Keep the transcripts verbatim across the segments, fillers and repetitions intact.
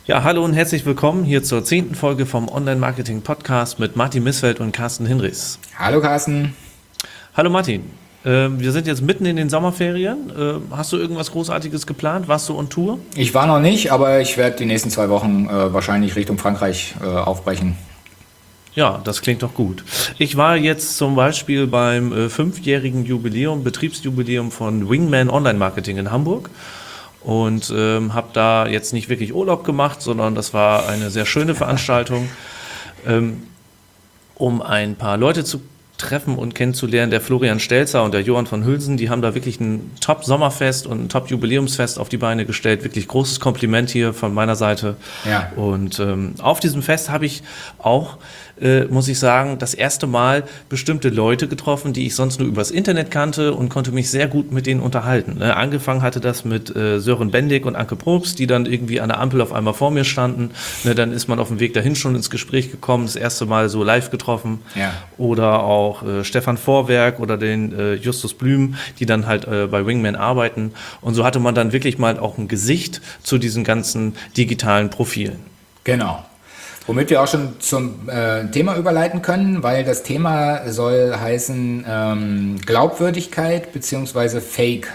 Ja, hallo und herzlich willkommen hier zur zehnten Folge vom Online-Marketing-Podcast mit Martin Missfeld und Carsten Hinrichs. Hallo Carsten. Hallo Martin, äh, wir sind jetzt mitten in den Sommerferien. Äh, hast du irgendwas Großartiges geplant? Warst du on Tour? Ich war noch nicht, aber ich werde die nächsten zwei Wochen äh, wahrscheinlich Richtung Frankreich äh, aufbrechen. Ja, das klingt doch gut. Ich war jetzt zum Beispiel beim äh, fünfjährigen Jubiläum, Betriebsjubiläum von Wingman Online-Marketing in Hamburg. Und ähm, habe da jetzt nicht wirklich Urlaub gemacht, sondern das war eine sehr schöne Veranstaltung, ähm, um ein paar Leute zu treffen und kennenzulernen. Der Florian Stelzer und der Johann von Hülsen, die haben da wirklich ein Top-Sommerfest und ein Top-Jubiläumsfest auf die Beine gestellt. Wirklich großes Kompliment hier von meiner Seite. Ja. Und ähm, auf diesem Fest habe ich auch, äh, muss ich sagen, das erste Mal bestimmte Leute getroffen, die ich sonst nur übers Internet kannte und konnte mich sehr gut mit denen unterhalten. Ne? Angefangen hatte das mit äh, Sören Bendig und Anke Probst, die dann irgendwie an der Ampel auf einmal vor mir standen. Ne? Dann ist man auf dem Weg dahin schon ins Gespräch gekommen, das erste Mal so live getroffen. Ja. Oder auch äh, Stefan Vorwerk oder den äh, Justus Blüm, die dann halt äh, bei Wingman arbeiten. Und so hatte man dann wirklich mal auch ein Gesicht zu diesen ganzen digitalen Profilen. Genau. Womit wir auch schon zum äh, Thema überleiten können, weil das Thema soll heißen ähm, Glaubwürdigkeit bzw. Fake.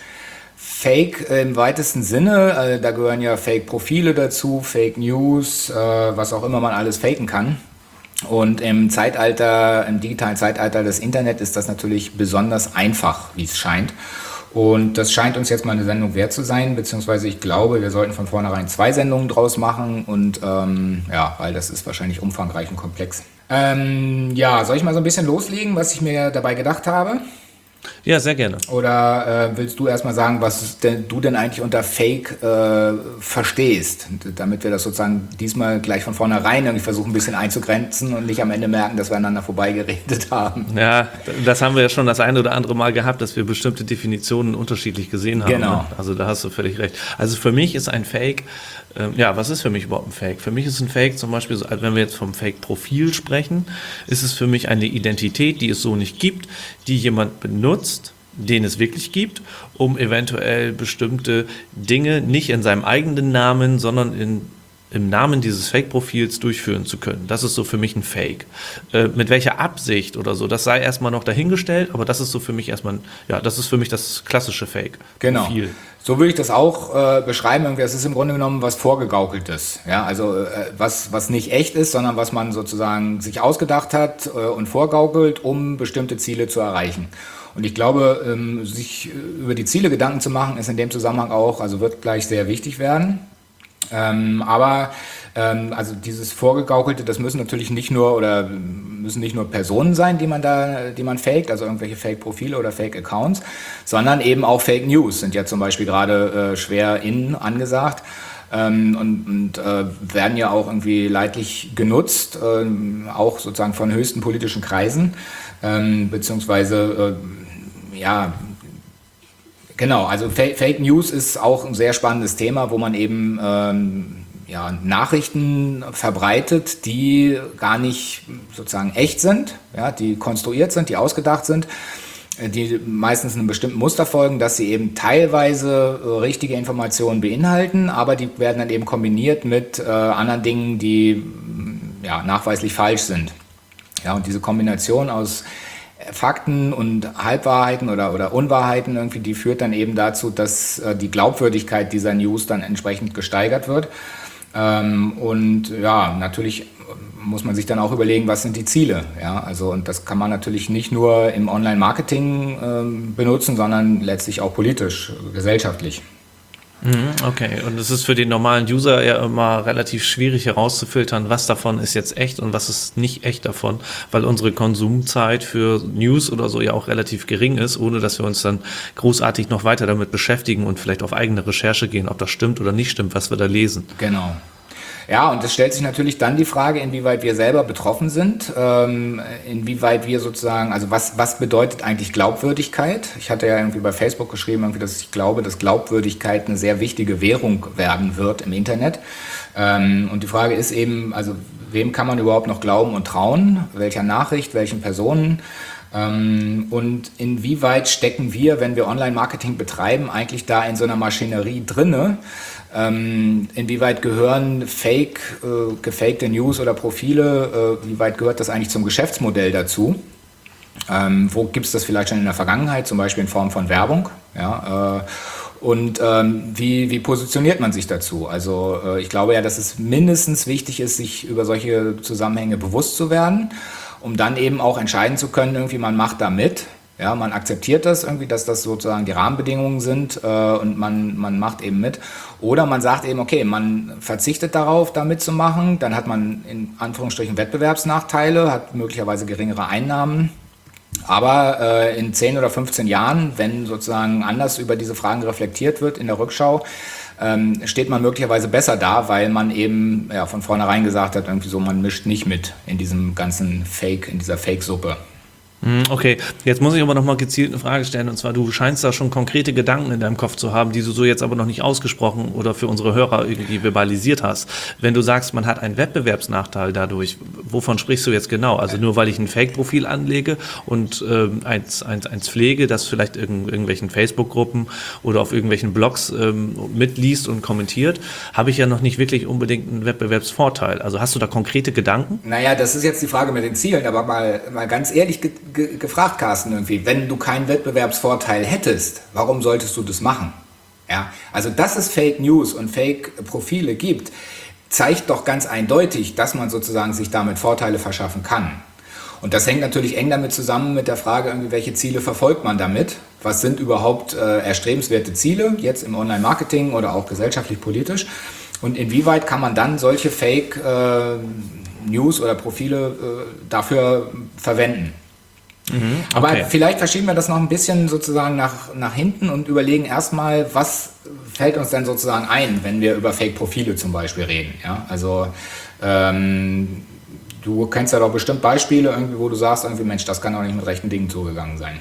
Fake im weitesten Sinne, äh, da gehören ja Fake-Profile dazu, Fake News, äh, was auch immer man alles faken kann. Und im Zeitalter, im digitalen Zeitalter des Internet ist das natürlich besonders einfach, wie es scheint. Und das scheint uns jetzt mal eine Sendung wert zu sein, beziehungsweise ich glaube, wir sollten von vornherein zwei Sendungen draus machen und ähm, ja, weil das ist wahrscheinlich umfangreich und komplex. Ähm, ja, soll ich mal so ein bisschen loslegen, was ich mir dabei gedacht habe? Ja, sehr gerne. Oder äh, willst du erstmal sagen, was denn, du denn eigentlich unter Fake äh, verstehst, damit wir das sozusagen diesmal gleich von vornherein irgendwie versuchen, ein bisschen einzugrenzen und nicht am Ende merken, dass wir aneinander vorbeigeredet haben. Ja, das haben wir ja schon das eine oder andere Mal gehabt, dass wir bestimmte Definitionen unterschiedlich gesehen haben. Genau. Ne? Also da hast du völlig recht. Also für mich ist ein Fake, ähm, ja, was ist für mich überhaupt ein Fake? Für mich ist ein Fake zum Beispiel, so, wenn wir jetzt vom Fake-Profil sprechen, ist es für mich eine Identität, die es so nicht gibt, die jemand benutzt, den es wirklich gibt, um eventuell bestimmte Dinge nicht in seinem eigenen Namen, sondern in, im Namen dieses Fake-Profils durchführen zu können. Das ist so für mich ein Fake. Äh, mit welcher Absicht oder so, das sei erstmal noch dahingestellt, aber das ist so für mich erstmal, ja, das ist für mich das klassische Fake-Profil. Genau. So würde ich das auch äh, beschreiben. Irgendwie, es ist im Grunde genommen was Vorgegaukeltes. Ja, also äh, was, was nicht echt ist, sondern was man sozusagen sich ausgedacht hat äh, und vorgaukelt, um bestimmte Ziele zu erreichen. Und ich glaube, ähm, sich über die Ziele Gedanken zu machen, ist in dem Zusammenhang auch, also wird gleich sehr wichtig werden. Ähm, aber ähm, also dieses Vorgegaukelte, das müssen natürlich nicht nur oder müssen nicht nur Personen sein, die man da, die man faked, also irgendwelche Fake-Profile oder Fake-Accounts, sondern eben auch Fake News sind ja zum Beispiel gerade äh, schwer in angesagt. Ähm, und und äh, werden ja auch irgendwie leidlich genutzt, äh, auch sozusagen von höchsten politischen Kreisen, ähm, beziehungsweise äh, ja, genau, also Fake, Fake News ist auch ein sehr spannendes Thema, wo man eben ähm, ja, Nachrichten verbreitet, die gar nicht sozusagen echt sind, ja, die konstruiert sind, die ausgedacht sind, die meistens einem bestimmten Muster folgen, dass sie eben teilweise äh, richtige Informationen beinhalten, aber die werden dann eben kombiniert mit äh, anderen Dingen, die ja, nachweislich falsch sind. Ja, und diese Kombination aus Fakten und Halbwahrheiten oder, oder Unwahrheiten irgendwie, die führt dann eben dazu, dass äh, die Glaubwürdigkeit dieser News dann entsprechend gesteigert wird. Ähm, und ja, natürlich muss man sich dann auch überlegen, was sind die Ziele. Ja, also, und das kann man natürlich nicht nur im Online-Marketing ähm, benutzen, sondern letztlich auch politisch, gesellschaftlich. Okay, und es ist für den normalen User ja immer relativ schwierig herauszufiltern, was davon ist jetzt echt und was ist nicht echt davon, weil unsere Konsumzeit für News oder so ja auch relativ gering ist, ohne dass wir uns dann großartig noch weiter damit beschäftigen und vielleicht auf eigene Recherche gehen, ob das stimmt oder nicht stimmt, was wir da lesen. Genau. Ja, und es stellt sich natürlich dann die Frage, inwieweit wir selber betroffen sind, ähm, inwieweit wir sozusagen, also was, was bedeutet eigentlich Glaubwürdigkeit? Ich hatte ja irgendwie bei Facebook geschrieben, irgendwie, dass ich glaube, dass Glaubwürdigkeit eine sehr wichtige Währung werden wird im Internet. Ähm, und die Frage ist eben, also wem kann man überhaupt noch glauben und trauen? Welcher Nachricht, welchen Personen? Ähm, und inwieweit stecken wir, wenn wir Online-Marketing betreiben, eigentlich da in so einer Maschinerie drinne, Ähm, inwieweit gehören Fake, äh, gefakte News oder Profile, äh, wie weit gehört das eigentlich zum Geschäftsmodell dazu? Ähm, wo gibt es das vielleicht schon in der Vergangenheit, zum Beispiel in Form von Werbung? Ja, äh, und ähm, wie, wie positioniert man sich dazu? Also äh, ich glaube ja, dass es mindestens wichtig ist, sich über solche Zusammenhänge bewusst zu werden, um dann eben auch entscheiden zu können, irgendwie man macht da mit. Ja, man akzeptiert das irgendwie, dass das sozusagen die Rahmenbedingungen sind äh, und man, man macht eben mit. Oder man sagt eben, okay, man verzichtet darauf, da mitzumachen. Dann hat man in Anführungsstrichen Wettbewerbsnachteile, hat möglicherweise geringere Einnahmen. Aber äh, in zehn oder fünfzehn Jahren, wenn sozusagen anders über diese Fragen reflektiert wird in der Rückschau, ähm, steht man möglicherweise besser da, weil man eben ja, von vornherein gesagt hat, irgendwie so, man mischt nicht mit in diesem ganzen Fake, in dieser Fake-Suppe. Okay, jetzt muss ich aber nochmal gezielt eine Frage stellen, und zwar, du scheinst da schon konkrete Gedanken in deinem Kopf zu haben, die du so jetzt aber noch nicht ausgesprochen oder für unsere Hörer irgendwie verbalisiert hast. Wenn du sagst, man hat einen Wettbewerbsnachteil dadurch, wovon sprichst du jetzt genau? Also nur weil ich ein Fake-Profil anlege und ähm, eins, eins, eins pflege, das vielleicht in irgendwelchen Facebook-Gruppen oder auf irgendwelchen Blogs ähm, mitliest und kommentiert, habe ich ja noch nicht wirklich unbedingt einen Wettbewerbsvorteil. Also hast du da konkrete Gedanken? Naja, das ist jetzt die Frage mit den Zielen, aber mal, mal ganz ehrlich ge- ge- gefragt, Carsten, irgendwie, wenn du keinen Wettbewerbsvorteil hättest, warum solltest du das machen? Ja, also dass es Fake News und Fake-Profile gibt, zeigt doch ganz eindeutig, dass man sozusagen sich damit Vorteile verschaffen kann. Und das hängt natürlich eng damit zusammen mit der Frage, irgendwie, welche Ziele verfolgt man damit? Was sind überhaupt äh, erstrebenswerte Ziele, jetzt im Online-Marketing oder auch gesellschaftlich-politisch? Und inwieweit kann man dann solche Fake-News äh, oder Profile äh, dafür verwenden? Mhm, okay. Aber vielleicht verschieben wir das noch ein bisschen sozusagen nach, nach hinten und überlegen erstmal, was fällt uns denn sozusagen ein, wenn wir über Fake-Profile zum Beispiel reden. Ja? Also ähm, du kennst ja doch bestimmt Beispiele, irgendwie, wo du sagst, irgendwie, Mensch, das kann doch nicht mit rechten Dingen zugegangen sein.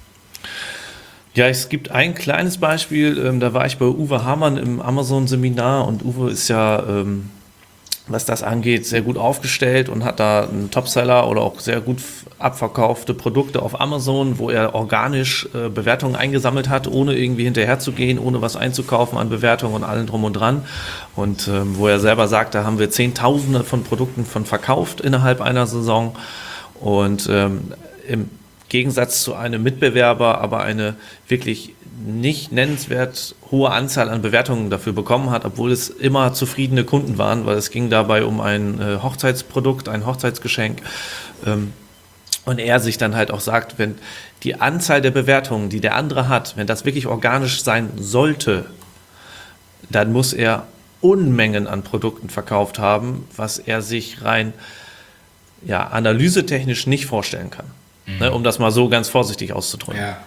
Ja, es gibt ein kleines Beispiel, ähm, da war ich bei Uwe Hamann im Amazon-Seminar, und Uwe ist ja, ähm, was das angeht, sehr gut aufgestellt und hat da einen Topseller oder auch sehr gut abverkaufte Produkte auf Amazon, wo er organisch äh, Bewertungen eingesammelt hat, ohne irgendwie hinterherzugehen, ohne was einzukaufen an Bewertungen und allem drum und dran. Und ähm, wo er selber sagt, da haben wir Zehntausende von Produkten von verkauft innerhalb einer Saison. Und ähm, im Gegensatz zu einem Mitbewerber aber eine wirklich nicht nennenswert hohe Anzahl an Bewertungen dafür bekommen hat, obwohl es immer zufriedene Kunden waren, weil es ging dabei um ein äh, Hochzeitsprodukt, ein Hochzeitsgeschenk. Ähm, und er sich dann halt auch sagt, wenn die Anzahl der Bewertungen, die der andere hat, wenn das wirklich organisch sein sollte, dann muss er Unmengen an Produkten verkauft haben, was er sich rein ja, analysetechnisch nicht vorstellen kann. Mhm. Ne, um das mal so ganz vorsichtig auszudrücken. Ja,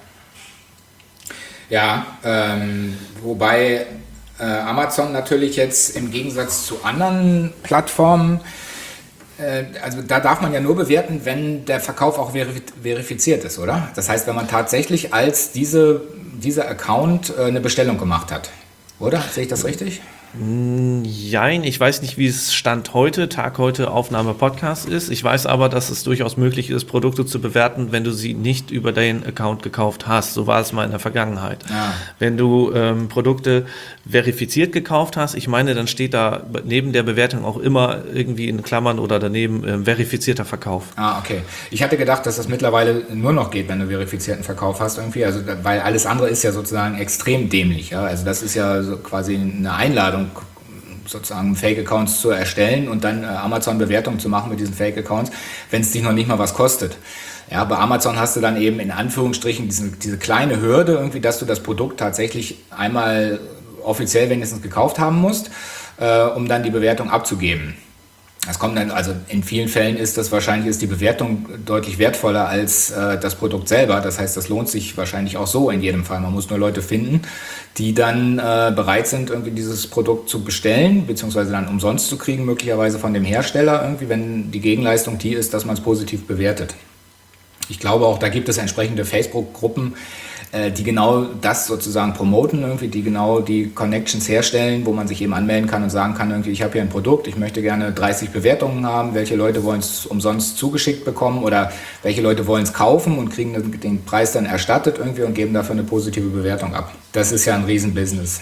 ja ähm, wobei äh, Amazon natürlich jetzt im Gegensatz zu anderen Plattformen, äh, also da darf man ja nur bewerten, wenn der Verkauf auch verif- verifiziert ist, oder? Das heißt, wenn man tatsächlich als diese, dieser Account äh, eine Bestellung gemacht hat, oder? Sehe ich das richtig? Jein, ich weiß nicht, wie es Stand heute, Tag heute, Aufnahme Podcast ist. Ich weiß aber, dass es durchaus möglich ist, Produkte zu bewerten, wenn du sie nicht über deinen Account gekauft hast. So war es mal in der Vergangenheit. Ah. Wenn du ähm, Produkte verifiziert gekauft hast, ich meine, dann steht da neben der Bewertung auch immer irgendwie in Klammern oder daneben ähm, verifizierter Verkauf. Ah, okay. Ich hatte gedacht, dass das mittlerweile nur noch geht, wenn du verifizierten Verkauf hast irgendwie. Also, weil alles andere ist ja sozusagen extrem dämlich. Ja? Also das ist ja so quasi eine Einladung, sozusagen Fake-Accounts zu erstellen und dann äh, Amazon-Bewertungen zu machen mit diesen Fake-Accounts, wenn es dich noch nicht mal was kostet. Ja, bei Amazon hast du dann eben in Anführungsstrichen diese, diese kleine Hürde irgendwie, dass du das Produkt tatsächlich einmal offiziell wenigstens gekauft haben musst, äh, um dann die Bewertung abzugeben. Das kommt dann, also in vielen Fällen ist das wahrscheinlich ist die Bewertung deutlich wertvoller als äh, das Produkt selber. Das heißt, das lohnt sich wahrscheinlich auch so in jedem Fall. Man muss nur Leute finden, die dann äh, bereit sind, irgendwie dieses Produkt zu bestellen, beziehungsweise dann umsonst zu kriegen, möglicherweise von dem Hersteller irgendwie, wenn die Gegenleistung die ist, dass man es positiv bewertet. Ich glaube auch, da gibt es entsprechende Facebook-Gruppen, die genau das sozusagen promoten, irgendwie, die genau die Connections herstellen, wo man sich eben anmelden kann und sagen kann, irgendwie, ich habe hier ein Produkt, ich möchte gerne dreißig Bewertungen haben, welche Leute wollen es umsonst zugeschickt bekommen oder welche Leute wollen es kaufen und kriegen den Preis dann erstattet irgendwie und geben dafür eine positive Bewertung ab. Das ist ja ein Riesenbusiness.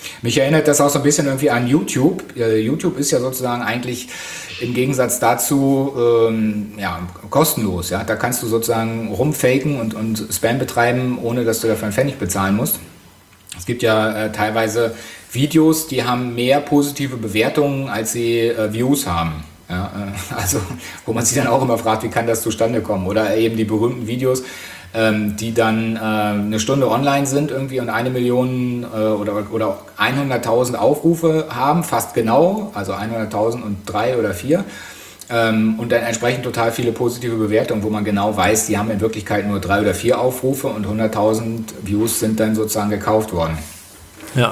Mich erinnert das auch so ein bisschen irgendwie an YouTube. Äh, YouTube ist ja sozusagen eigentlich im Gegensatz dazu ähm, ja, kostenlos. Ja? Da kannst du sozusagen rumfaken und, und Spam betreiben, ohne dass du dafür einen Pfennig bezahlen musst. Es gibt ja äh, teilweise Videos, die haben mehr positive Bewertungen, als sie äh, Views haben. Ja, äh, also wo man sich dann auch immer fragt, wie kann das zustande kommen? Oder eben die berühmten Videos, ähm, die dann äh, eine Stunde online sind irgendwie und eine Million äh, oder, oder hunderttausend Aufrufe haben, fast genau, also hunderttausend und drei oder vier. Ähm, und dann entsprechend total viele positive Bewertungen, wo man genau weiß, die haben in Wirklichkeit nur drei oder vier Aufrufe und hunderttausend Views sind dann sozusagen gekauft worden. Ja.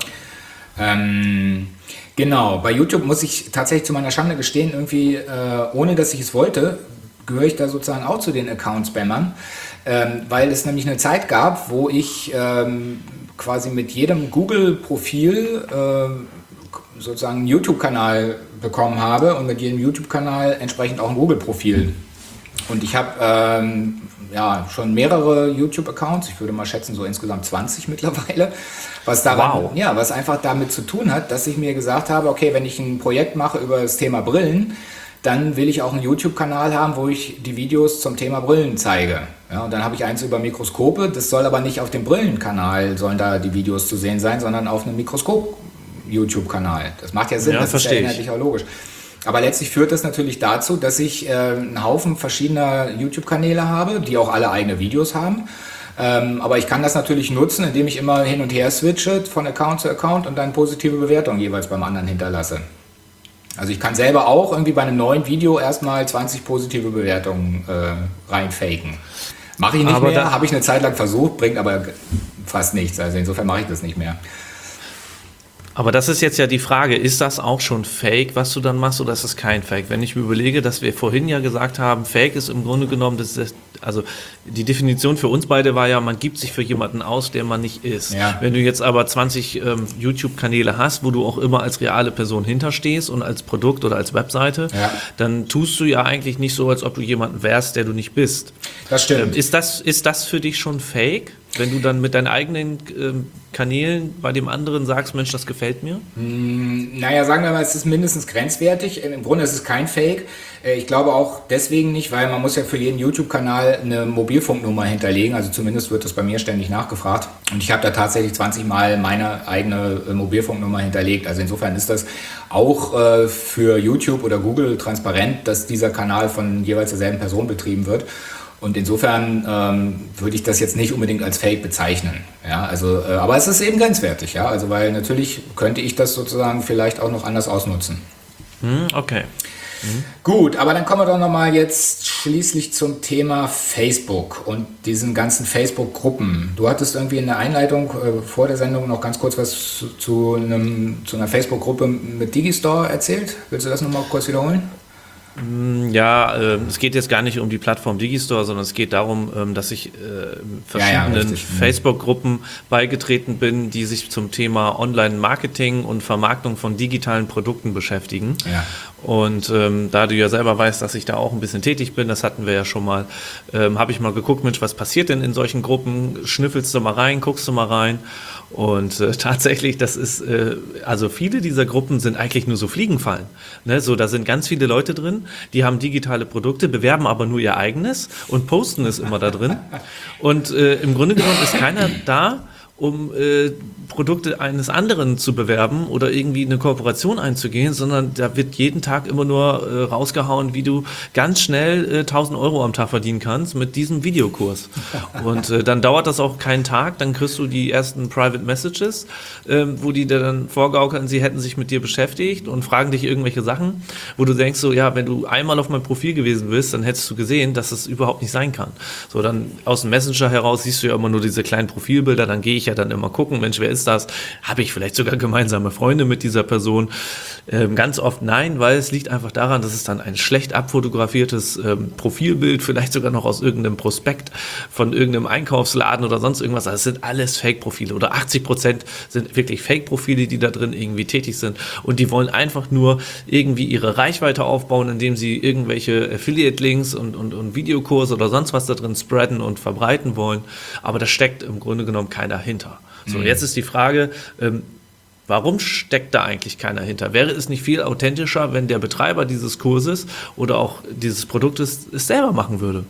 Ähm, genau, bei YouTube muss ich tatsächlich zu meiner Schande gestehen, irgendwie, äh, ohne dass ich es wollte, gehöre ich da sozusagen auch zu den Account-Spammern, ähm, weil es nämlich eine Zeit gab, wo ich ähm, quasi mit jedem Google-Profil äh, sozusagen einen YouTube-Kanal bekommen habe und mit jedem YouTube-Kanal entsprechend auch ein Google-Profil. Und ich habe ähm, ja, schon mehrere YouTube-Accounts, ich würde mal schätzen so insgesamt zwanzig mittlerweile, was daran, wow. ja, was einfach damit zu tun hat, dass ich mir gesagt habe, okay, wenn ich ein Projekt mache über das Thema Brillen, dann will ich auch einen YouTube-Kanal haben, wo ich die Videos zum Thema Brillen zeige. Ja, und dann habe ich eins über Mikroskope, das soll aber nicht auf dem Brillenkanal, sollen da die Videos zu sehen sein, sondern auf einem Mikroskop-YouTube-Kanal. Das macht ja Sinn, ja, das ist ja inhaltlich auch logisch. Aber letztlich führt das natürlich dazu, dass ich äh, einen Haufen verschiedener YouTube-Kanäle habe, die auch alle eigene Videos haben. Ähm, aber ich kann das natürlich nutzen, indem ich immer hin und her switche von Account zu Account und dann positive Bewertungen jeweils beim anderen hinterlasse. Also ich kann selber auch irgendwie bei einem neuen Video erstmal zwanzig positive Bewertungen äh, reinfaken. Mache ich nicht aber mehr, habe ich eine Zeit lang versucht, bringt aber fast nichts. Also insofern mache ich das nicht mehr. Aber das ist jetzt ja die Frage, ist das auch schon Fake, was du dann machst, oder ist das kein Fake? Wenn ich mir überlege, dass wir vorhin ja gesagt haben, Fake ist im Grunde genommen, das ist, also die Definition für uns beide war ja, man gibt sich für jemanden aus, der man nicht ist. Ja. Wenn du jetzt aber zwanzig ähm, YouTube-Kanäle hast, wo du auch immer als reale Person hinterstehst und als Produkt oder als Webseite, ja. dann tust du ja eigentlich nicht so, als ob du jemanden wärst, der du nicht bist. Das stimmt. Ähm, ist das, ist das für dich schon Fake? Wenn du dann mit deinen eigenen ähm, Kanälen bei dem anderen sagst, Mensch, das gefällt mir? Mm, naja, sagen wir mal, es ist mindestens grenzwertig. Im Grunde ist es kein Fake. Ich glaube auch deswegen nicht, weil man muss ja für jeden YouTube-Kanal eine Mobilfunknummer hinterlegen. Also zumindest wird das bei mir ständig nachgefragt. Und ich habe da tatsächlich zwanzig Mal meine eigene Mobilfunknummer hinterlegt. Also insofern ist das auch äh, für YouTube oder Google transparent, dass dieser Kanal von jeweils derselben Person betrieben wird. Und insofern ähm, würde ich das jetzt nicht unbedingt als Fake bezeichnen. Ja, also, äh, aber es ist eben grenzwertig, ja. Also weil natürlich könnte ich das sozusagen vielleicht auch noch anders ausnutzen. Hm, okay. Mhm. Gut, aber dann kommen wir doch nochmal jetzt schließlich zum Thema Facebook und diesen ganzen Facebook-Gruppen. Du hattest irgendwie in der Einleitung äh, vor der Sendung noch ganz kurz was zu, zu, einem, zu einer Facebook-Gruppe mit Digistore erzählt. Willst du das nochmal kurz wiederholen? Ja, äh, es geht jetzt gar nicht um die Plattform Digistore, sondern es geht darum, ähm, dass ich äh, verschiedenen ja, ja, Facebook-Gruppen beigetreten bin, die sich zum Thema Online-Marketing und Vermarktung von digitalen Produkten beschäftigen. Ja. Und ähm, da du ja selber weißt, dass ich da auch ein bisschen tätig bin, das hatten wir ja schon mal, ähm, habe ich mal geguckt, Mensch, was passiert denn in solchen Gruppen? Schnüffelst du mal rein, guckst du mal rein. Und äh, tatsächlich, das ist, äh, also viele dieser Gruppen sind eigentlich nur so Fliegenfallen. Ne? So, da sind ganz viele Leute drin, die haben digitale Produkte, bewerben aber nur ihr eigenes und posten es immer da drin. Und äh, im Grunde genommen ist keiner da, um äh, Produkte eines anderen zu bewerben oder irgendwie eine Kooperation einzugehen, sondern da wird jeden Tag immer nur äh, rausgehauen, wie du ganz schnell äh, tausend Euro am Tag verdienen kannst mit diesem Videokurs. Und äh, dann dauert das auch keinen Tag, dann kriegst du die ersten Private Messages, äh, wo die dir dann vorgaukeln, sie hätten sich mit dir beschäftigt und fragen dich irgendwelche Sachen, wo du denkst so, ja, wenn du einmal auf mein Profil gewesen bist, dann hättest du gesehen, dass es überhaupt nicht sein kann. So, dann aus dem Messenger heraus siehst du ja immer nur diese kleinen Profilbilder, dann gehe ich ja dann immer gucken, Mensch, wer ist das? Habe ich vielleicht sogar gemeinsame Freunde mit dieser Person? Ähm, ganz oft nein, weil es liegt einfach daran, dass es dann ein schlecht abfotografiertes ähm, Profilbild, vielleicht sogar noch aus irgendeinem Prospekt von irgendeinem Einkaufsladen oder sonst irgendwas. Also es sind alles Fake-Profile oder achtzig Prozent sind wirklich Fake-Profile, die da drin irgendwie tätig sind und die wollen einfach nur irgendwie ihre Reichweite aufbauen, indem sie irgendwelche Affiliate-Links und, und, und Videokurse oder sonst was da drin spreaden und verbreiten wollen. Aber da steckt im Grunde genommen keiner hinter. So, mhm. Jetzt ist die Frage, ähm, Warum steckt da eigentlich keiner hinter? Wäre es nicht viel authentischer, wenn der Betreiber dieses Kurses oder auch dieses Produktes es selber machen würde?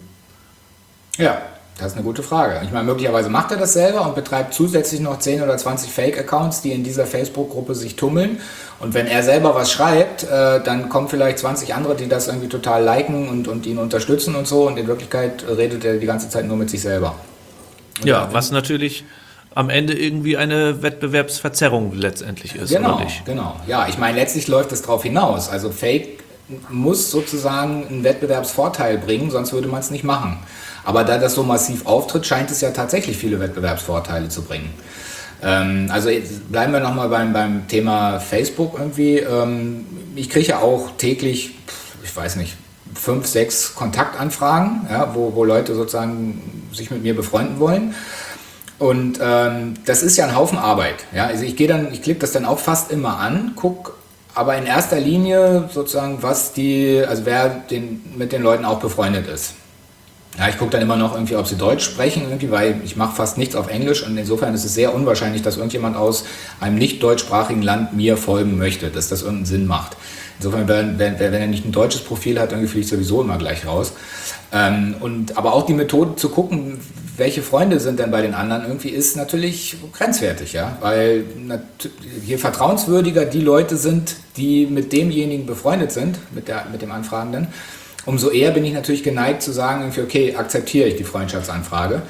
Ja, das ist eine gute Frage. Ich meine, möglicherweise macht er das selber und betreibt zusätzlich noch zehn oder zwanzig Fake-Accounts, die in dieser Facebook-Gruppe sich tummeln. Und wenn er selber was schreibt, äh, dann kommen vielleicht zwanzig andere, die das irgendwie total liken und, und ihn unterstützen und so. Und in Wirklichkeit redet er die ganze Zeit nur mit sich selber. Und ja, was natürlich am Ende irgendwie eine Wettbewerbsverzerrung letztendlich ist, genau, oder nicht? Genau, ja, ich meine, letztlich läuft es darauf hinaus. Also Fake muss sozusagen einen Wettbewerbsvorteil bringen, sonst würde man es nicht machen. Aber da das so massiv auftritt, scheint es ja tatsächlich viele Wettbewerbsvorteile zu bringen. Ähm, also jetzt bleiben wir nochmal beim, beim Thema Facebook irgendwie. Ähm, ich kriege ja auch täglich, ich weiß nicht, fünf, sechs Kontaktanfragen, ja, wo, wo Leute sozusagen sich mit mir befreunden wollen. Und ähm, das ist ja ein Haufen Arbeit. Ja? Also ich gehe dann, ich klicke das dann auch fast immer an, gucke aber in erster Linie sozusagen, was die, also wer den, mit den Leuten auch befreundet ist. Ja, ich gucke dann immer noch irgendwie, ob sie Deutsch sprechen, irgendwie, weil ich mache fast nichts auf Englisch und insofern ist es sehr unwahrscheinlich, dass irgendjemand aus einem nicht deutschsprachigen Land mir folgen möchte, dass das irgendeinen Sinn macht. Insofern, wenn, wenn, wenn er nicht ein deutsches Profil hat, irgendwie fliege ich sowieso immer gleich raus. Ähm, und, aber auch die Methode zu gucken, welche Freunde sind denn bei den anderen, irgendwie ist natürlich grenzwertig, ja, weil je vertrauenswürdiger die Leute sind, die mit demjenigen befreundet sind, mit, der, mit dem Anfragenden, umso eher bin ich natürlich geneigt zu sagen, irgendwie, okay, akzeptiere ich die Freundschaftsanfrage.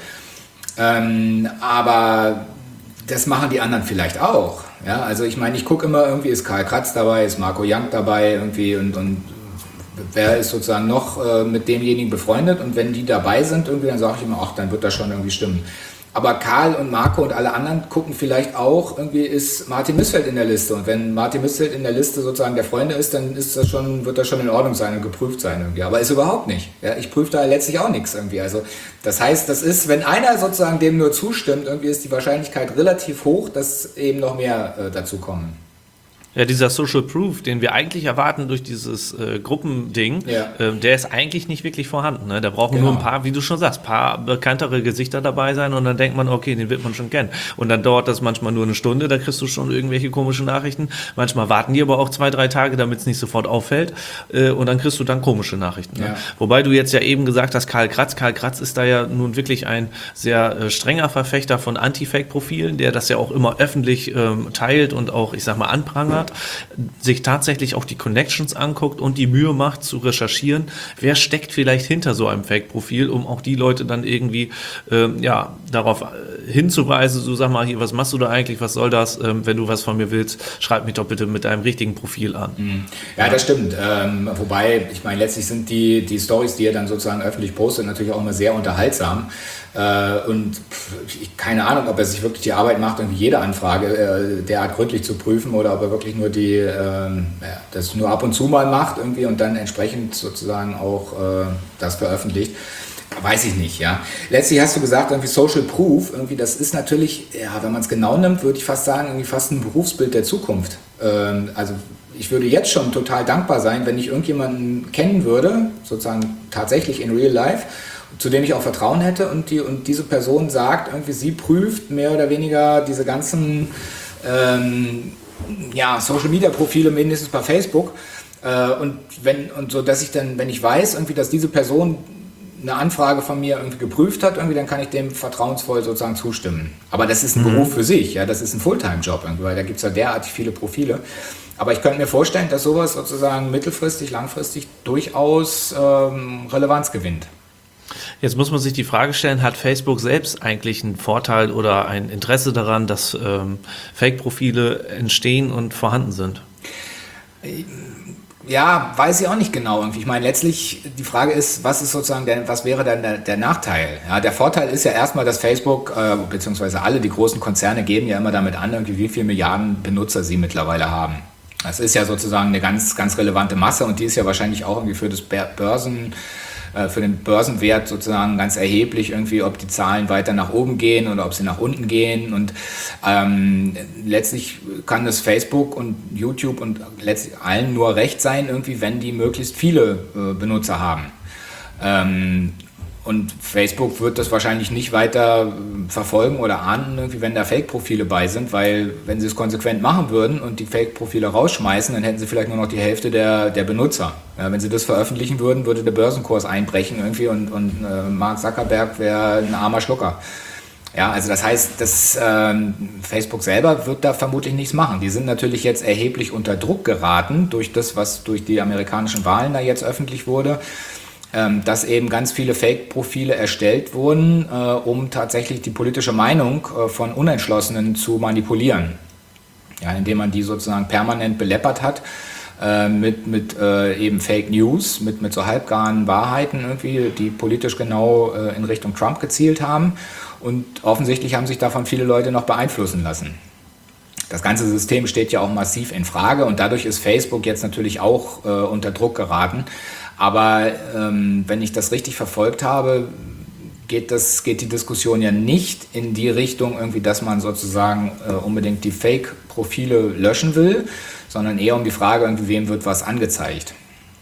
Ähm, aber das machen die anderen vielleicht auch. Ja? Also ich meine, ich gucke immer, irgendwie ist Karl Kratz dabei, ist Marco Jank dabei irgendwie und, und wer ist sozusagen noch äh, mit demjenigen befreundet und wenn die dabei sind, irgendwie, dann sage ich immer, ach, dann wird das schon irgendwie stimmen. Aber Karl und Marco und alle anderen gucken vielleicht auch, irgendwie ist Martin Missfeld in der Liste. Und wenn Martin Missfeld in der Liste sozusagen der Freunde ist, dann ist das schon, wird das schon in Ordnung sein und geprüft sein irgendwie. Aber ist überhaupt nicht. Ja, ich prüfe da letztlich auch nichts irgendwie. Also das heißt, das ist, wenn einer sozusagen dem nur zustimmt, irgendwie ist die Wahrscheinlichkeit relativ hoch, dass eben noch mehr äh, dazu kommen. Ja, dieser Social Proof, den wir eigentlich erwarten durch dieses äh, Gruppending, ja. äh, der ist eigentlich nicht wirklich vorhanden. Ne? Da brauchen Genau. nur ein paar, wie du schon sagst, ein paar bekanntere Gesichter dabei sein und dann denkt man, okay, den wird man schon kennen. Und dann dauert das manchmal nur eine Stunde, da kriegst du schon irgendwelche komischen Nachrichten. Manchmal warten die aber auch zwei, drei Tage, damit es nicht sofort auffällt. Äh, und dann kriegst du dann komische Nachrichten. Ne? Ja. Wobei du jetzt ja eben gesagt hast, Karl Kratz. Karl Kratz ist da ja nun wirklich ein sehr äh, strenger Verfechter von Anti-Fake-Profilen, der das ja auch immer öffentlich ähm, teilt und auch, ich sag mal, anprangert. Sich tatsächlich auch die Connections anguckt und die Mühe macht zu recherchieren, wer steckt vielleicht hinter so einem Fake-Profil, um auch die Leute dann irgendwie ähm, ja, darauf hinzuweisen, so sag mal hier, was machst du da eigentlich, was soll das, ähm, wenn du was von mir willst, schreib mich doch bitte mit deinem richtigen Profil an. Ja, das stimmt, ähm, wobei, ich meine, letztlich sind die, die Storys, die er dann sozusagen öffentlich postet, natürlich auch immer sehr unterhaltsam. Äh, und pff, ich, keine Ahnung, ob er sich wirklich die Arbeit macht, irgendwie jede Anfrage äh, derart gründlich zu prüfen oder ob er wirklich nur die, äh, ja, das nur ab und zu mal macht irgendwie und dann entsprechend sozusagen auch äh, das veröffentlicht. Weiß ich nicht, ja. Letztlich hast du gesagt, irgendwie Social Proof, irgendwie das ist natürlich, ja, wenn man es genau nimmt, würde ich fast sagen, irgendwie fast ein Berufsbild der Zukunft. Ähm, also ich würde jetzt schon total dankbar sein, wenn ich irgendjemanden kennen würde, sozusagen tatsächlich in real life, zu dem ich auch Vertrauen hätte und, die, und diese Person sagt, irgendwie sie prüft mehr oder weniger diese ganzen ähm, ja, Social-Media-Profile, mindestens bei Facebook äh, und, wenn, und so, dass ich dann, wenn ich weiß, irgendwie, dass diese Person eine Anfrage von mir irgendwie geprüft hat, irgendwie, dann kann ich dem vertrauensvoll sozusagen zustimmen. Aber das ist ein mhm. Beruf für sich, ja, das ist ein Fulltime-Job irgendwie, weil da gibt es ja derartig viele Profile. Aber ich könnte mir vorstellen, dass sowas sozusagen mittelfristig, langfristig durchaus ähm, Relevanz gewinnt. Jetzt muss man sich die Frage stellen, hat Facebook selbst eigentlich einen Vorteil oder ein Interesse daran, dass ähm, Fake-Profile entstehen und vorhanden sind? Ja, weiß ich auch nicht genau. Ich meine, letztlich die Frage ist, was ist sozusagen der, was wäre dann der, der Nachteil? Ja, der Vorteil ist ja erstmal, dass Facebook äh, beziehungsweise alle die großen Konzerne geben ja immer damit an, irgendwie wie viele Milliarden Benutzer sie mittlerweile haben. Das ist ja sozusagen eine ganz, ganz relevante Masse und die ist ja wahrscheinlich auch irgendwie für das Börsen für den Börsenwert sozusagen ganz erheblich irgendwie, ob die Zahlen weiter nach oben gehen oder ob sie nach unten gehen und ähm, letztlich kann das Facebook und YouTube und letztlich allen nur recht sein irgendwie, wenn die möglichst viele äh, Benutzer haben. Ähm, Und Facebook wird das wahrscheinlich nicht weiter verfolgen oder ahnden, irgendwie, wenn da Fake-Profile bei sind, weil wenn sie es konsequent machen würden und die Fake-Profile rausschmeißen, dann hätten sie vielleicht nur noch die Hälfte der, der Benutzer. Ja, wenn sie das veröffentlichen würden, würde der Börsenkurs einbrechen irgendwie und, und äh, Mark Zuckerberg wäre ein armer Schlucker. Ja, also das heißt, das, ähm, Facebook selber wird da vermutlich nichts machen. Die sind natürlich jetzt erheblich unter Druck geraten durch das, was durch die amerikanischen Wahlen da jetzt öffentlich wurde, ähm, dass eben ganz viele Fake-Profile erstellt wurden, äh, um tatsächlich die politische Meinung äh, von Unentschlossenen zu manipulieren. Ja, indem man die sozusagen permanent beleppert hat äh, mit, mit äh, eben Fake News, mit, mit so halbgaren Wahrheiten irgendwie, die politisch genau äh, in Richtung Trump gezielt haben. Und offensichtlich haben sich davon viele Leute noch beeinflussen lassen. Das ganze System steht ja auch massiv in Frage und dadurch ist Facebook jetzt natürlich auch äh, unter Druck geraten. Aber ähm, wenn ich das richtig verfolgt habe, geht, das, geht die Diskussion ja nicht in die Richtung, irgendwie, dass man sozusagen äh, unbedingt die Fake-Profile löschen will, sondern eher um die Frage, irgendwie, wem wird was angezeigt.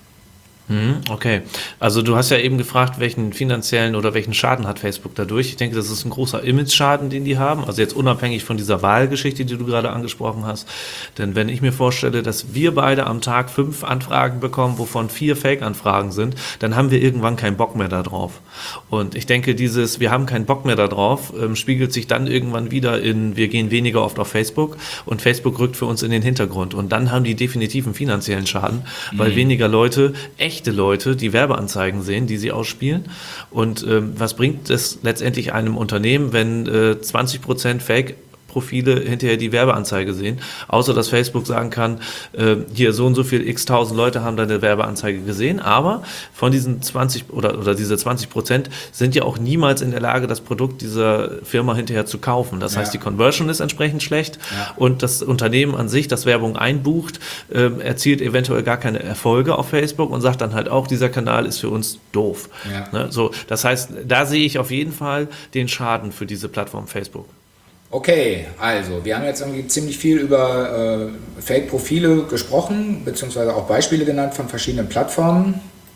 Okay, also du hast ja eben gefragt, welchen finanziellen oder welchen Schaden hat Facebook dadurch. Ich denke, das ist ein großer Image-Schaden, den die haben, also jetzt unabhängig von dieser Wahlgeschichte, die du gerade angesprochen hast. Denn wenn ich mir vorstelle, dass wir beide am Tag fünf Anfragen bekommen, wovon vier Fake-Anfragen sind, dann haben wir irgendwann keinen Bock mehr darauf. Und ich denke, dieses wir haben keinen Bock mehr darauf, ähm, spiegelt sich dann irgendwann wieder in, wir gehen weniger oft auf Facebook und Facebook rückt für uns in den Hintergrund. Und dann haben die definitiv einen finanziellen Schaden, weil mhm. weniger Leute echt Leute, die Werbeanzeigen sehen, die sie ausspielen. Und ähm, was bringt es letztendlich einem Unternehmen, wenn äh, zwanzig Prozent Fake Profile hinterher die Werbeanzeige sehen, außer dass Facebook sagen kann, äh, hier so und so viel x tausend Leute haben deine Werbeanzeige gesehen, aber von diesen zwanzig oder, oder diese zwanzig Prozent sind ja auch niemals in der Lage, das Produkt dieser Firma hinterher zu kaufen. Das ja. heißt, die Conversion ist entsprechend schlecht ja. und das Unternehmen an sich, das Werbung einbucht, äh, erzielt eventuell gar keine Erfolge auf Facebook und sagt dann halt auch, dieser Kanal ist für uns doof. Ja. Ne? So, das heißt, da sehe ich auf jeden Fall den Schaden für diese Plattform Facebook. Okay, also wir haben jetzt irgendwie ziemlich viel über äh, Fake-Profile gesprochen, beziehungsweise auch Beispiele genannt von verschiedenen Plattformen.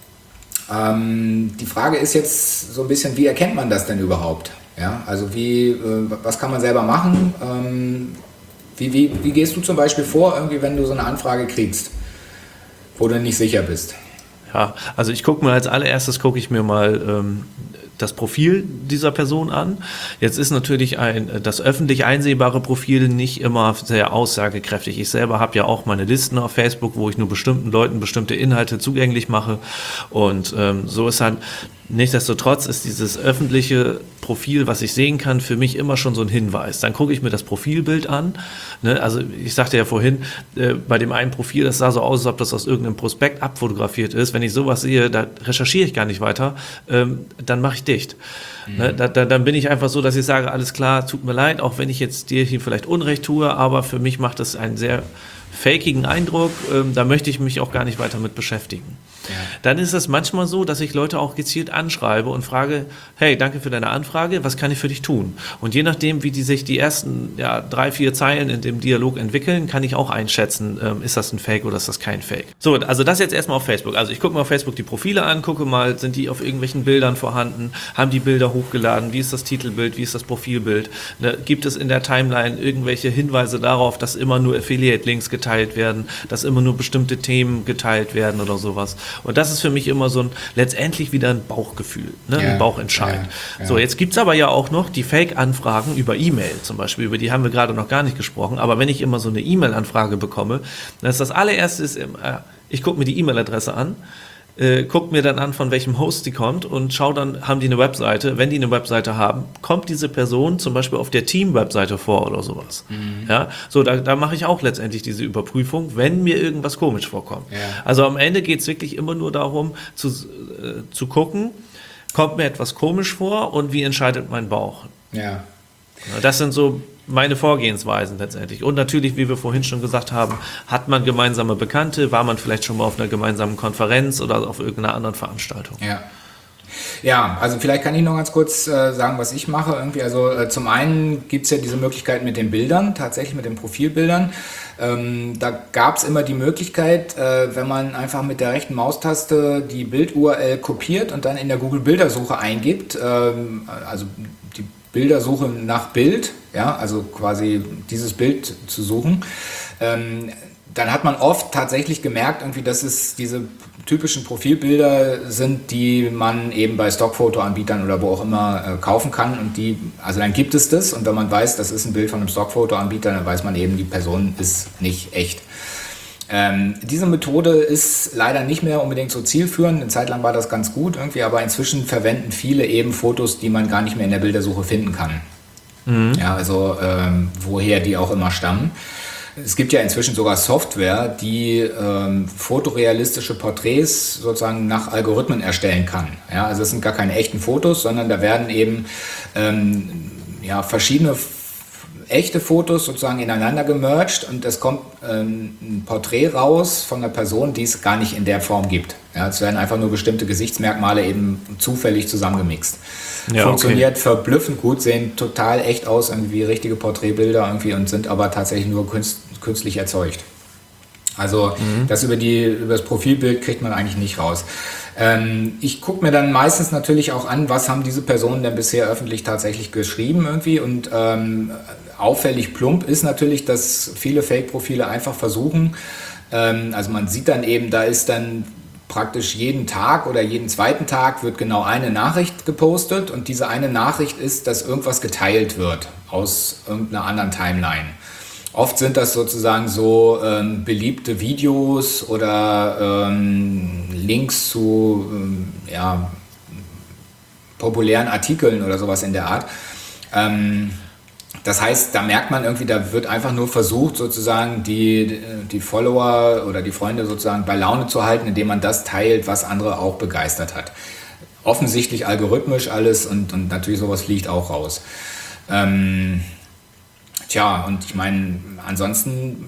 Ähm, die Frage ist jetzt so ein bisschen, wie erkennt man das denn überhaupt? Ja, also wie, äh, was kann man selber machen? Ähm, wie, wie, wie gehst du zum Beispiel vor, irgendwie, wenn du so eine Anfrage kriegst, wo du nicht sicher bist? Ja, also ich gucke mir als allererstes, gucke ich mir mal ähm, das Profil dieser Person an. Jetzt ist natürlich ein, das öffentlich einsehbare Profil nicht immer sehr aussagekräftig. Ich selber habe ja auch meine Listen auf Facebook, wo ich nur bestimmten Leuten bestimmte Inhalte zugänglich mache. Und ähm, so ist halt, nichtsdestotrotz ist dieses öffentliche Profil, was ich sehen kann, für mich immer schon so ein Hinweis. Dann gucke ich mir das Profilbild an. Ne? Also ich sagte ja vorhin, äh, bei dem einen Profil, das sah so aus, als ob das aus irgendeinem Prospekt abfotografiert ist. Wenn ich sowas sehe, da recherchiere ich gar nicht weiter, ähm, dann mache ich dicht. Mhm. Ne? Da, da, dann bin ich einfach so, dass ich sage, alles klar, tut mir leid, auch wenn ich jetzt dir hier vielleicht Unrecht tue, aber für mich macht das einen sehr fakigen Eindruck, ähm, da möchte ich mich auch gar nicht weiter mit beschäftigen. Ja. Dann ist es manchmal so, dass ich Leute auch gezielt anschreibe und frage, hey, danke für deine Anfrage, was kann ich für dich tun? Und je nachdem, wie die sich die ersten ja, drei, vier Zeilen in dem Dialog entwickeln, kann ich auch einschätzen, ähm, ist das ein Fake oder ist das kein Fake. So, also das jetzt erstmal auf Facebook. Also ich gucke mir auf Facebook die Profile an, gucke mal, sind die auf irgendwelchen Bildern vorhanden, haben die Bilder hochgeladen, wie ist das Titelbild, wie ist das Profilbild, ne? Gibt es in der Timeline irgendwelche Hinweise darauf, dass immer nur Affiliate-Links geteilt werden, dass immer nur bestimmte Themen geteilt werden oder sowas. Und das ist für mich immer so ein, letztendlich wieder ein Bauchgefühl, ne? Ja, ein Bauchentscheid. Ja, ja. So, jetzt gibt's aber ja auch noch die Fake-Anfragen über E-Mail zum Beispiel, über die haben wir gerade noch gar nicht gesprochen, aber wenn ich immer so eine E-Mail-Anfrage bekomme, dann ist das allererste, ist, äh, ich gucke mir die E-Mail-Adresse an, Äh, guckt mir dann an, von welchem Host die kommt und schau dann, haben die eine Webseite? Wenn die eine Webseite haben, kommt diese Person zum Beispiel auf der Team-Webseite vor oder sowas. Mhm. Ja, so, da, da mache ich auch letztendlich diese Überprüfung, wenn mir irgendwas komisch vorkommt. Ja. Also am Ende geht es wirklich immer nur darum, zu, äh, zu gucken, kommt mir etwas komisch vor und wie entscheidet mein Bauch? Ja. Das sind so meine Vorgehensweisen letztendlich. Und natürlich, wie wir vorhin schon gesagt haben, hat man gemeinsame Bekannte, war man vielleicht schon mal auf einer gemeinsamen Konferenz oder auf irgendeiner anderen Veranstaltung. Ja. Ja, also vielleicht kann ich noch ganz kurz äh, sagen, was ich mache. Irgendwie, also äh, zum einen gibt es ja diese Möglichkeit mit den Bildern, tatsächlich mit den Profilbildern. Ähm, da gab es immer die Möglichkeit, äh, wenn man einfach mit der rechten Maustaste die Bild-U R L kopiert und dann in der Google-Bildersuche eingibt, ähm, also die Bildersuche nach Bild, ja, also quasi dieses Bild zu suchen, ähm, dann hat man oft tatsächlich gemerkt, irgendwie, dass es diese typischen Profilbilder sind, die man eben bei Stockfotoanbietern oder wo auch immer äh, kaufen kann. Und die, also dann gibt es das. Und wenn man weiß, das ist ein Bild von einem Stockfotoanbieter, dann weiß man eben, die Person ist nicht echt. Ähm, diese Methode ist leider nicht mehr unbedingt so zielführend. Eine Zeit lang war das ganz gut irgendwie, aber inzwischen verwenden viele eben Fotos, die man gar nicht mehr in der Bildersuche finden kann. Mhm. Ja, also ähm, woher die auch immer stammen. Es gibt ja inzwischen sogar Software, die ähm, fotorealistische Porträts sozusagen nach Algorithmen erstellen kann. Ja, also es sind gar keine echten Fotos, sondern da werden eben ähm, ja, verschiedene f- echte Fotos sozusagen ineinander gemerged und es kommt ähm, ein Porträt raus von einer Person, die es gar nicht in der Form gibt. Ja, es werden einfach nur bestimmte Gesichtsmerkmale eben zufällig zusammengemixt. Ja, funktioniert okay. Verblüffend gut, sehen total echt aus, irgendwie richtige Porträtbilder irgendwie und sind aber tatsächlich nur künst, künstlich erzeugt. Also mhm. das über, die, über das Profilbild kriegt man eigentlich nicht raus. Ähm, ich gucke mir dann meistens natürlich auch an, was haben diese Personen denn bisher öffentlich tatsächlich geschrieben irgendwie und ähm, auffällig plump ist natürlich, dass viele Fake-Profile einfach versuchen, ähm, also man sieht dann eben, da ist dann praktisch jeden Tag oder jeden zweiten Tag wird genau eine Nachricht gepostet und diese eine Nachricht ist, dass irgendwas geteilt wird aus irgendeiner anderen Timeline. Oft sind das sozusagen so ähm, beliebte Videos oder ähm, Links zu ähm, ja, populären Artikeln oder sowas in der Art. Ähm, Das heißt, da merkt man irgendwie, da wird einfach nur versucht, sozusagen die, die Follower oder die Freunde sozusagen bei Laune zu halten, indem man das teilt, was andere auch begeistert hat. Offensichtlich algorithmisch alles und, und natürlich sowas fliegt auch raus. Ähm, tja, und ich meine, ansonsten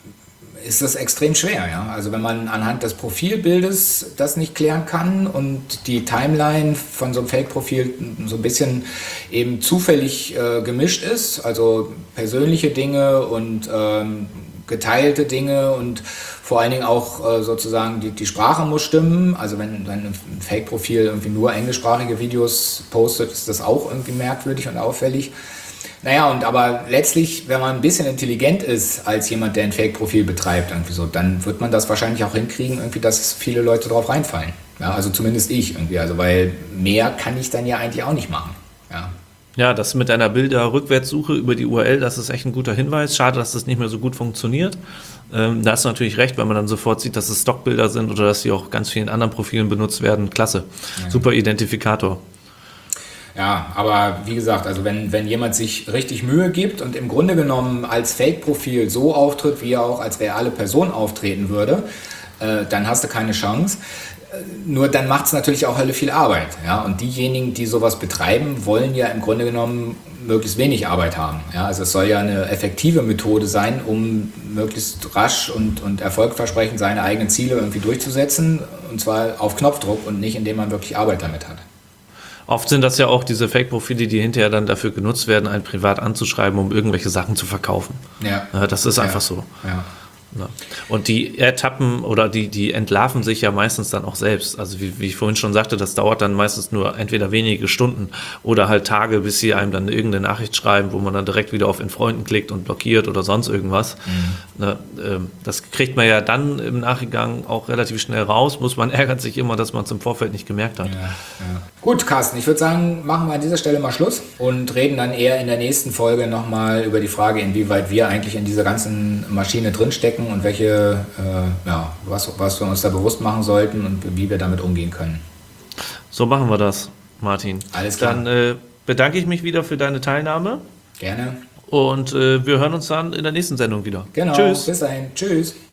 ist das extrem schwer. Ja? Also wenn man anhand des Profilbildes das nicht klären kann und die Timeline von so einem Fake-Profil so ein bisschen eben zufällig äh, gemischt ist, also persönliche Dinge und ähm, geteilte Dinge und vor allen Dingen auch äh, sozusagen die, die Sprache muss stimmen. Also wenn, wenn ein Fake-Profil irgendwie nur englischsprachige Videos postet, ist das auch irgendwie merkwürdig und auffällig. Naja, und aber letztlich, wenn man ein bisschen intelligent ist als jemand, der ein Fake-Profil betreibt, irgendwie so, dann wird man das wahrscheinlich auch hinkriegen, irgendwie, dass viele Leute drauf reinfallen. Ja, also zumindest ich irgendwie, also weil mehr kann ich dann ja eigentlich auch nicht machen. Ja. Ja, das mit einer Bilder-Rückwärtssuche über die U R L, das ist echt ein guter Hinweis. Schade, dass das nicht mehr so gut funktioniert. Ähm, da hast du natürlich recht, wenn man dann sofort sieht, dass es Stockbilder sind oder dass sie auch ganz vielen anderen Profilen benutzt werden. Klasse. Ja. Super Identifikator. Ja, aber wie gesagt, also wenn, wenn jemand sich richtig Mühe gibt und im Grunde genommen als Fake-Profil so auftritt, wie er auch als reale Person auftreten würde, äh, dann hast du keine Chance. Äh, nur dann macht es natürlich auch Hölle viel Arbeit. Ja? Und diejenigen, die sowas betreiben, wollen ja im Grunde genommen möglichst wenig Arbeit haben. Ja? Also es soll ja eine effektive Methode sein, um möglichst rasch und, und erfolgversprechend seine eigenen Ziele irgendwie durchzusetzen. Und zwar auf Knopfdruck und nicht, indem man wirklich Arbeit damit hat. Oft sind das ja auch diese Fake-Profile, die hinterher dann dafür genutzt werden, einen privat anzuschreiben, um irgendwelche Sachen zu verkaufen. Ja. Das ist einfach ja. so. Ja. Und die ertappen oder die, die entlarven sich ja meistens dann auch selbst. Also wie, wie ich vorhin schon sagte, das dauert dann meistens nur entweder wenige Stunden oder halt Tage, bis sie einem dann irgendeine Nachricht schreiben, wo man dann direkt wieder auf Entfreunden klickt und blockiert oder sonst irgendwas. Mhm. Das kriegt man ja dann im Nachgang auch relativ schnell raus. Muss man ärgert sich immer, dass man es im Vorfeld nicht gemerkt hat. Ja, ja. Gut, Carsten, ich würde sagen, machen wir an dieser Stelle mal Schluss und reden dann eher in der nächsten Folge nochmal über die Frage, inwieweit wir eigentlich in dieser ganzen Maschine drinstecken und welche, äh, ja, was, was wir uns da bewusst machen sollten und wie wir damit umgehen können. So machen wir das, Martin. Alles klar. Dann äh, bedanke ich mich wieder für deine Teilnahme. Gerne. Und äh, wir hören uns dann in der nächsten Sendung wieder. Genau. Tschüss. Bis dahin. Tschüss.